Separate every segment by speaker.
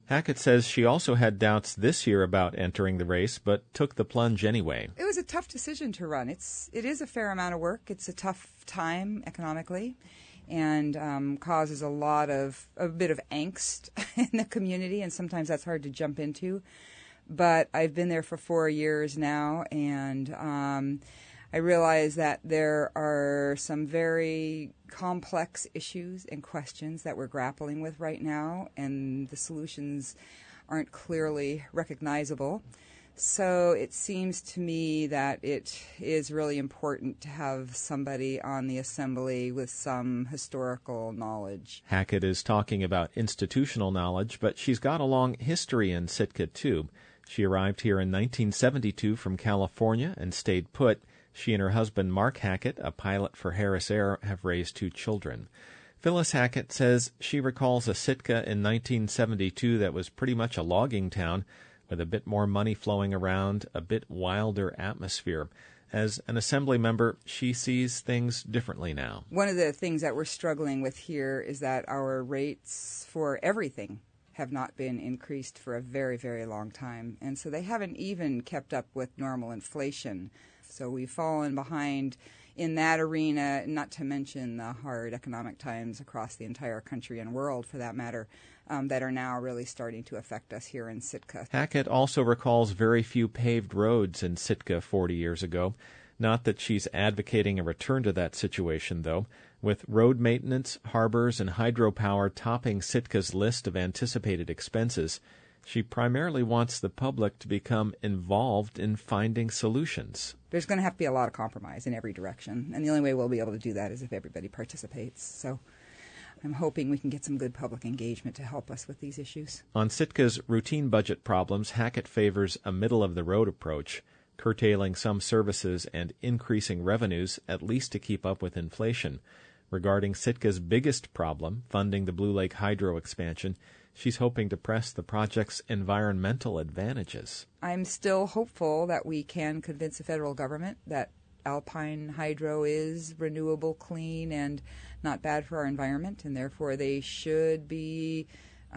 Speaker 1: Hackett says she also had doubts this year about entering the race, but took the plunge anyway.
Speaker 2: It was a tough decision to run. It is a fair amount of work. It's a tough time economically, and causes a bit of angst in the community, and sometimes that's hard to jump into. But I've been there for 4 years now, and I realize that there are some very complex issues and questions that we're grappling with right now, and the solutions aren't clearly recognizable. So it seems to me that it is really important to have somebody on the Assembly with some historical knowledge.
Speaker 1: Hackett is talking about institutional knowledge, but she's got a long history in Sitka, too. She arrived here in 1972 from California and stayed put. She and her husband, Mark Hackett, a pilot for Harris Air, have raised 2 children. Phyllis Hackett says she recalls a Sitka in 1972 that was pretty much a logging town, with a bit more money flowing around, a bit wilder atmosphere. As an Assembly member, she sees things differently now.
Speaker 2: One of the things that we're struggling with here is that our rates for everything have not been increased for a very, very long time. And so they haven't even kept up with normal inflation. So we've fallen behind in that arena, not to mention the hard economic times across the entire country and world, for that matter, that are now really starting to affect us here in Sitka.
Speaker 1: Hackett also recalls very few paved roads in Sitka 40 years ago. Not that she's advocating a return to that situation, though. With road maintenance, harbors, and hydropower topping Sitka's list of anticipated expenses, she primarily wants the public to become involved in finding solutions.
Speaker 2: There's going to have to be a lot of compromise in every direction, and the only way we'll be able to do that is if everybody participates. So I'm hoping we can get some good public engagement to help us with these issues.
Speaker 1: On Sitka's routine budget problems, Hackett favors a middle-of-the-road approach, curtailing some services and increasing revenues, at least to keep up with inflation. Regarding Sitka's biggest problem, funding the Blue Lake Hydro expansion, she's hoping to press the project's environmental advantages.
Speaker 2: I'm still hopeful that we can convince the federal government that Alpine Hydro is renewable, clean, and not bad for our environment, and therefore they should be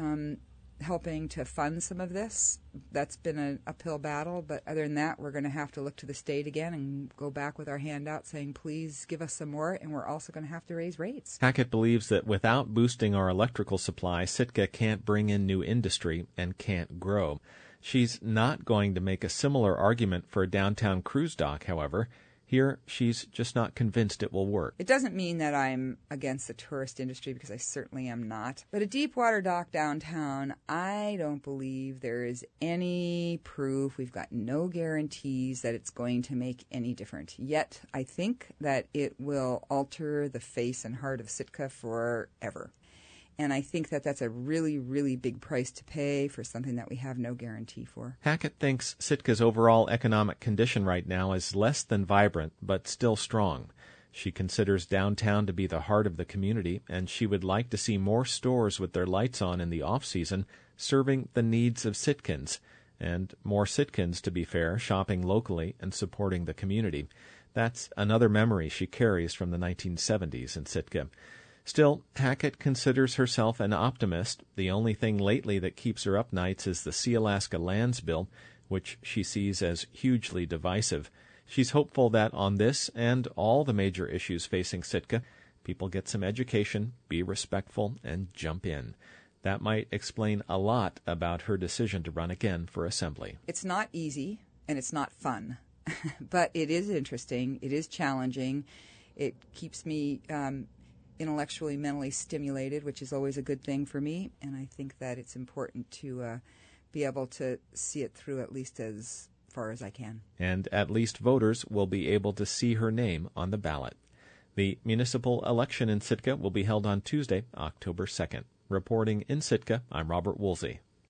Speaker 2: helping to fund some of this. That's been an uphill battle, but other than that, we're going to have to look to the state again and go back with our hand out saying, please give us some more, and we're also going to have to raise rates.
Speaker 1: Hackett believes that without boosting our electrical supply, Sitka can't bring in new industry and can't grow. She's not going to make a similar argument for a downtown cruise dock, however. Here, she's just not convinced it will work.
Speaker 2: It doesn't mean that I'm against the tourist industry, because I certainly am not. But a deep water dock downtown, I don't believe there is any proof. We've got no guarantees that it's going to make any difference. Yet, I think that it will alter the face and heart of Sitka forever. And I think that that's a really, really big price to pay for something that we have no guarantee for.
Speaker 1: Hackett thinks Sitka's overall economic condition right now is less than vibrant, but still strong. She considers downtown to be the heart of the community, and she would like to see more stores with their lights on in the off-season, serving the needs of Sitkans, and more Sitkans, to be fair, shopping locally and supporting the community. That's another memory she carries from the 1970s in Sitka. Still, Hackett considers herself an optimist. The only thing lately that keeps her up nights is the Sealaska Lands Bill, which she sees as hugely divisive. She's hopeful that on this and all the major issues facing Sitka, people get some education, be respectful, and jump in. That might explain a lot about her decision to run again for Assembly.
Speaker 2: It's not easy, and it's not fun, but it is interesting. It is challenging. It keeps me intellectually, mentally stimulated, which is always a good thing for me, and I think that it's important to be able to see it through at least as far as I can.
Speaker 1: And at least voters will be able to see her name on the ballot. The municipal election in Sitka will be held on Tuesday, October 2nd. Reporting in Sitka, I'm Robert Woolsey.